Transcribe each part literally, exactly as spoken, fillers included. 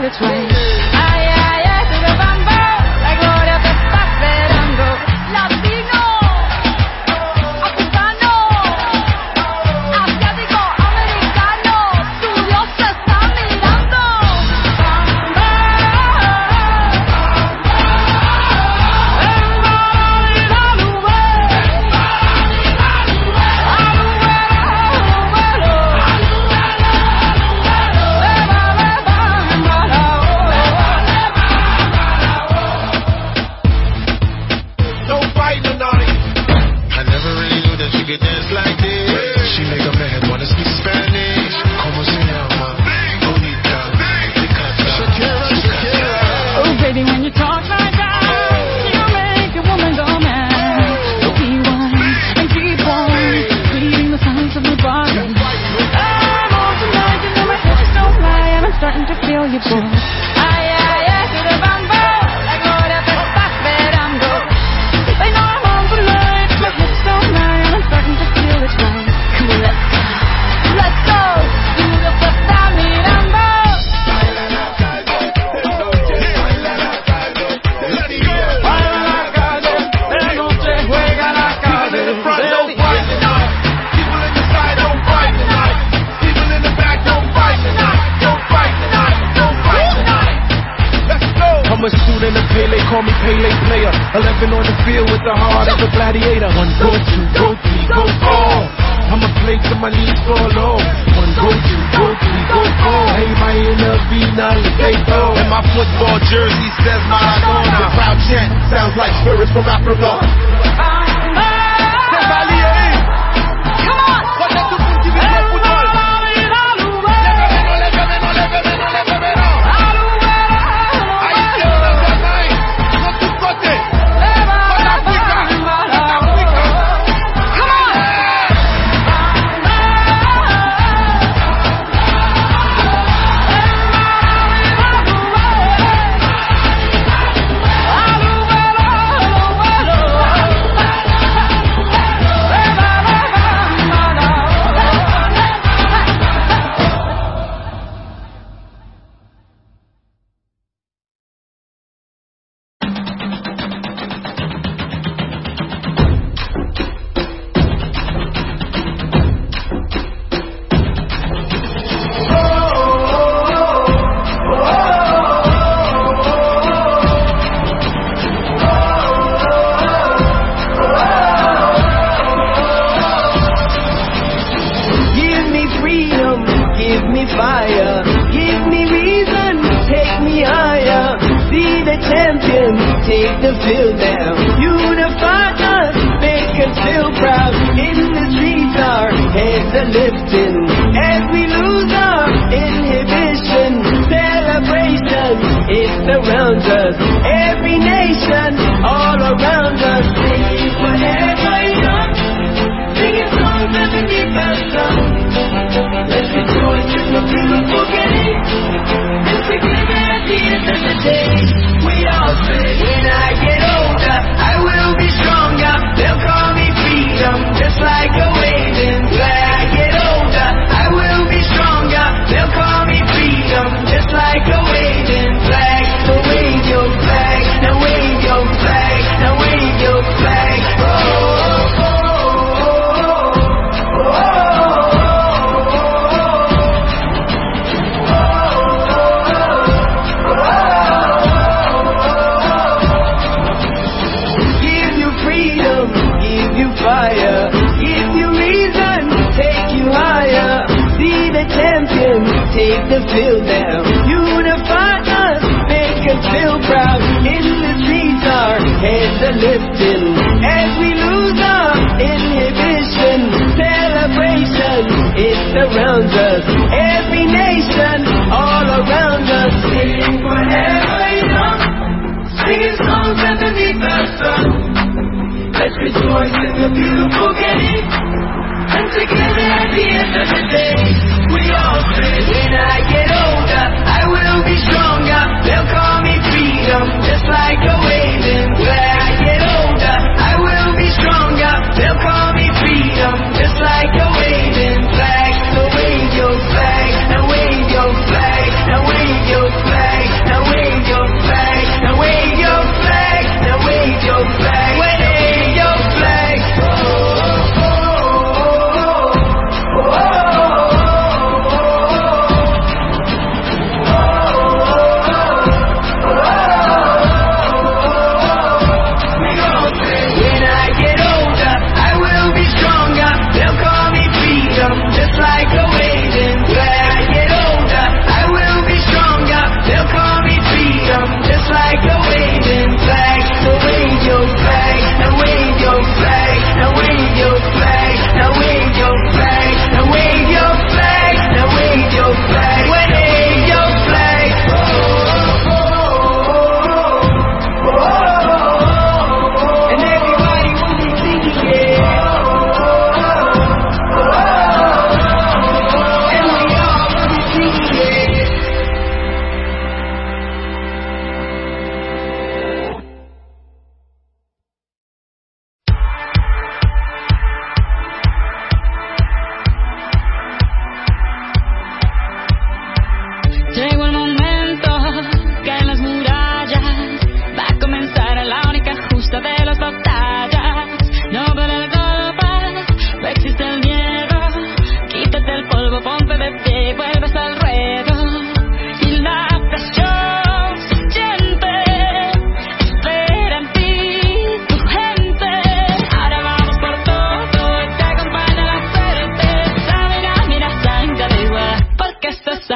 it's right. Ay, ay, ay, sube bambo, la gloria te está esperando. Latino, africano, asiático, americano, tu Dios te está mirando. Call me Pele player, eleven on the field with the heart of a gladiator. One go two, go three, go four. I'ma play till my knees fall off. One go two, go three, go four. Hey, my inner Vina, they go. And my football jersey says Maradona. The crowd chant sounds like spirits from Africa. Take the field now, unify us, make us feel proud. In the streets our heads are lifting, as we lose our inhibition. Celebration, it surrounds us, every nation, all around us. Sing forever young, singing songs underneath the sun. Let's rejoice in the beautiful game, and together at the end of the day, we all say, when I get older, I will be stronger. They'll call me freedom, just like a waving flag. I get older, I will be stronger. They'll call me freedom, just like a waving flag. So wave your flag, now wave your flag, now wave your flag. Oh, oh, oh, oh, oh. Fire, give you reason, take you higher. See the champion, take the field now. Unify us, make us feel proud. In the streets our heads are lifting, as we lose our inhibition. Celebration, it surrounds us, every nation, all around us. Sing forever young, singing songs underneath the sun. Let's rejoice in the beautiful game, and together at the end of the day, we all say, when I get older, I will be stronger. They'll call me freedom, just like a waving flag. I get older, I will be stronger. They'll call me freedom, just like a waving flag. So wave your flag, now wave your flag, now wave your flag.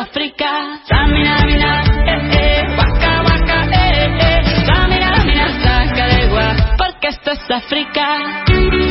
África. Samina, mina, eh, eh, waka, waka, eh, eh. Samina, mina, saca de gua, porque esto es África.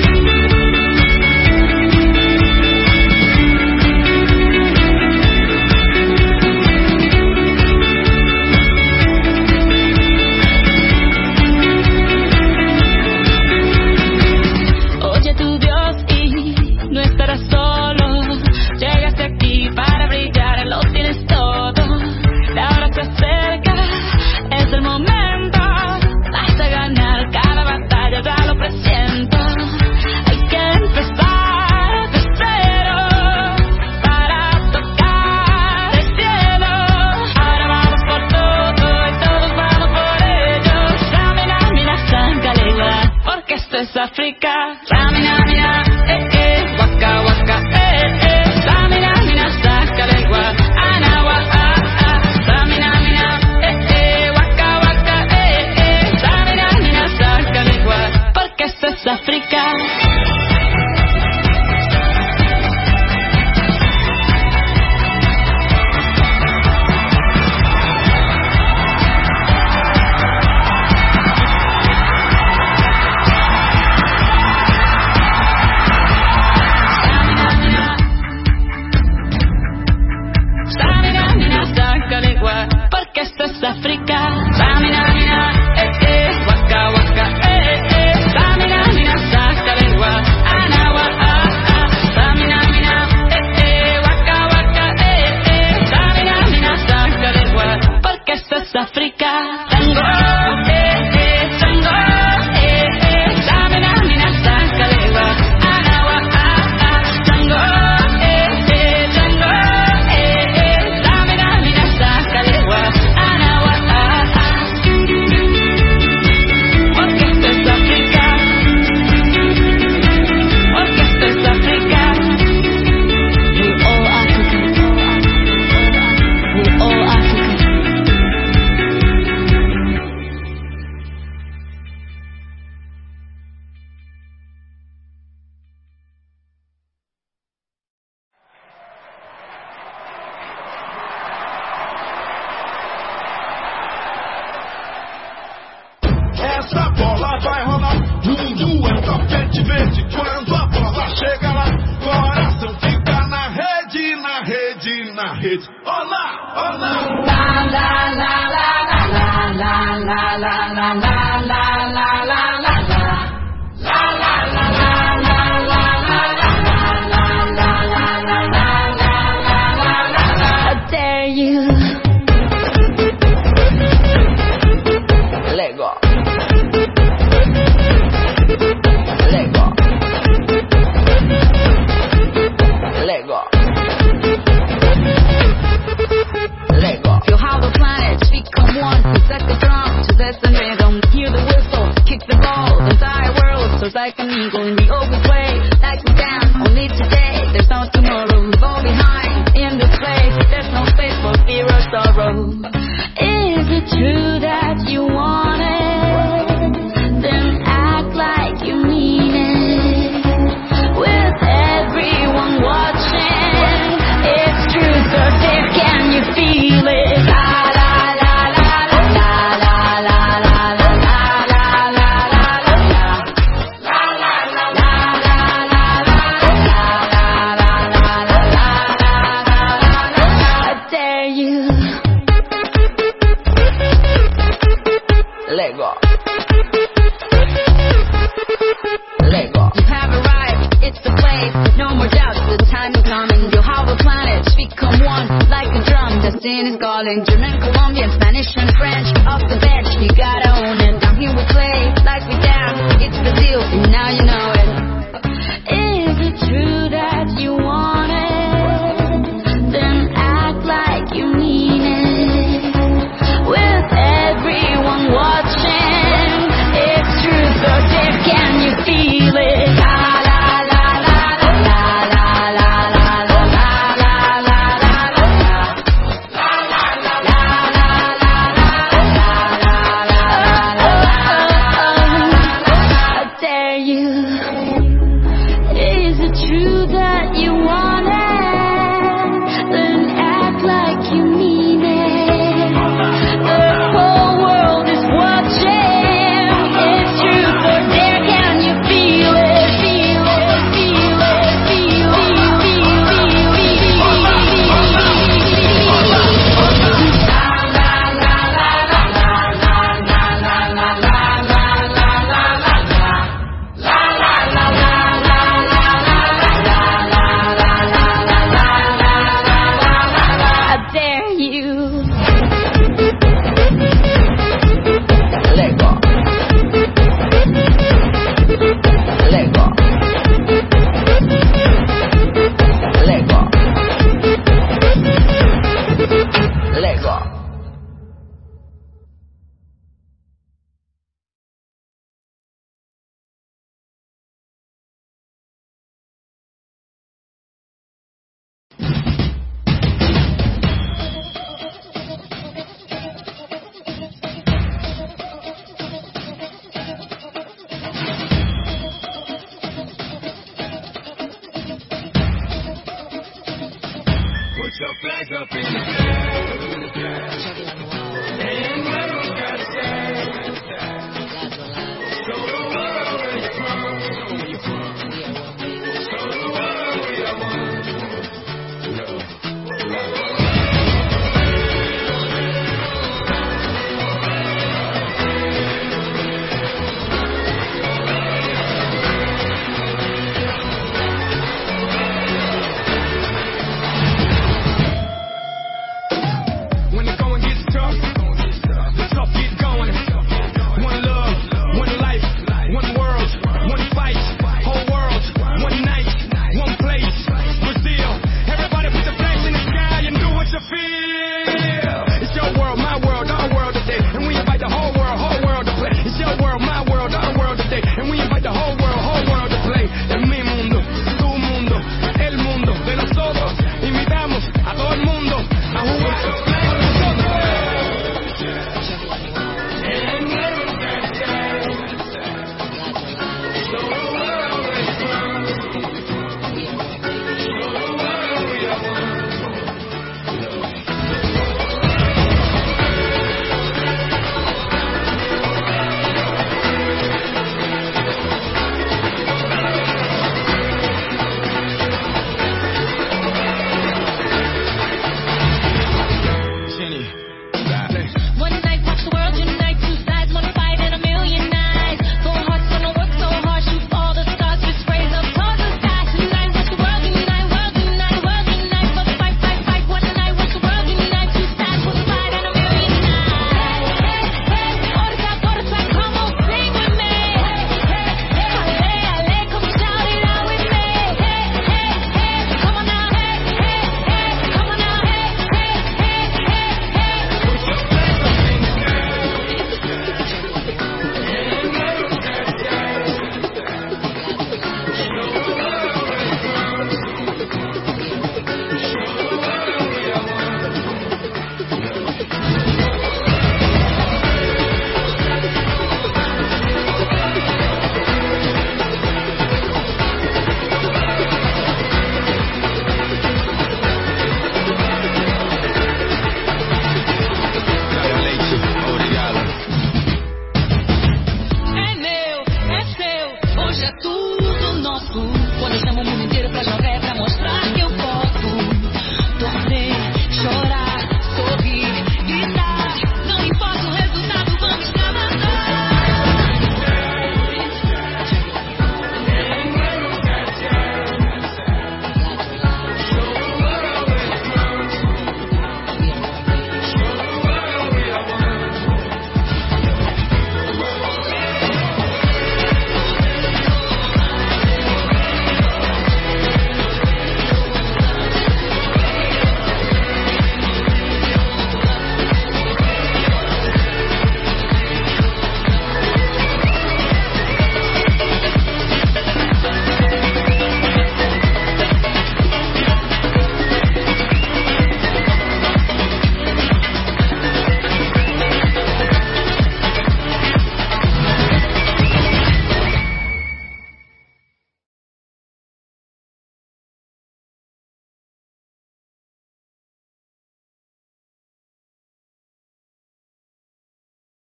Oye tu Dios y no estarás solo. Llegaste aquí para brillar, lo tienes todo. La hora se acerca, es el momento. Vas a ganar cada batalla, ya lo presiento. Hay que empezar de cero para tocar el cielo. Ahora vamos por todo y todos vamos por ello. Samina, mina, sangalegua, porque esto es África. Samina, mina, eh, eh, waka, waka, eh, eh. Samina, mina, sangalegua, anawa, ah, ah. Samina, mina, eh, eh, waka, waka, eh, eh. Samina, mina, sangalegua, porque esto es África. Samina, mina, sangalegua, porque esto es África. Samina, mina, eh, eh, waka, waka, eh, eh. Samina, mina, sangalegua, anawa, ah, ah. Samina, mina, eh, eh, waka, waka, eh, eh. Samina, mina, sangalegua, porque esto es África. Tango, eh, eh, tango, eh, eh. Samina, mina, sangalegua, anawa, ah, ah. Tango, eh, eh, tango, eh, eh. Samina, mina, sangalegua, anawa, ah, ah. Porque esto es África. Porque esto es África. We're all African. We're all African. Essa bola vai rolar, mundo é um tapete verde. Quando a bola chega lá, coração fica na rede, na rede, na rede. Olá, olá. La la la la la la la la la la la la la la la la. La la la la la la la la la la la la la la la la. I dare you. Let go. Let go. Let go. Let go. Feel how the planets become one. Set the drum, possess the rhythm. Hear the whistle, kick the ball. The entire world soars like an eagle, and we always play like we dance. Only today, there's no tomorrow. We fall behind in this place. There's no space for fear or sorrow. Is it true that you want it? Then act like you mean it. With everyone watching, it's truth or dare. Can you feel it? La la la la la la la la la la la la la la. La la la la la la la la la la. I dare you. Let go. Let go. You have arrived, it's the place. No more doubts, the time is coming. You'll have the planets become one like a drum. Destiny is calling. German, Colombian, Spanish, and French. Off the bench, you gotta own it. Down here we play like we dance. It's Brazil, and now you know it. Is it true that you want it? Then act like you mean it. With everyone watching, it's truth or dare. Can you feel it? La la la la la la la la la la la la la. La la la la la la la la la. I dare you. Is it true that you want up in the sky. And never got sad. So the world is wrong. So the world we are one. No, no.